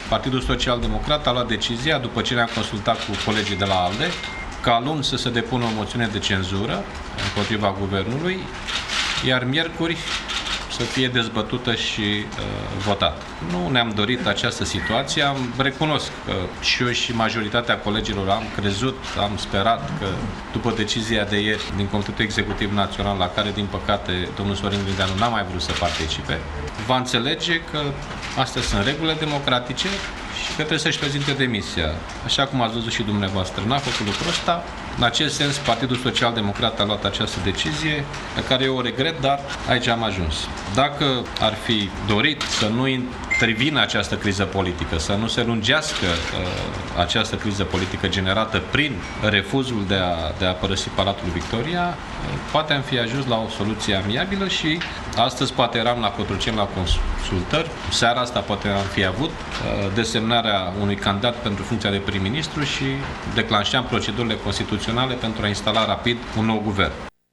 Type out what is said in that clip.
Partidul Social Democrat a luat decizia, după ce ne-am consultat cu colegii de la ALDE, ca luni să se depună o moțiune de cenzură împotriva guvernului, iar miercuri să fie dezbătută și votată. Nu ne-am dorit această situație, recunosc că și eu și majoritatea colegilor am crezut, am sperat că după decizia de ieri din Comitetul Executiv Național, la care din păcate domnul Sorin Grindeanu n-a mai vrut să participe, va înțelege că astea sunt regulile democratice și că trebuie să-și prezinte demisia. Așa cum ați văzut și dumneavoastră, n-a făcut lucrul ăsta. În acest sens, Partidul Social Democrat a luat această decizie, pe care eu o regret, dar aici am ajuns. Dacă ar fi dorit să nu intervină această criză politică, să nu se lungească această criză politică generată prin refuzul de a părăsi Palatul Victoria, poate am fi ajuns la o soluție amiabilă și astăzi poate eram la Cotroceni la consultări, seara asta poate am fi avut desemnarea unui candidat pentru funcția de prim-ministru și declanșeam procedurile constituționale pentru a instala rapid un nou guvern.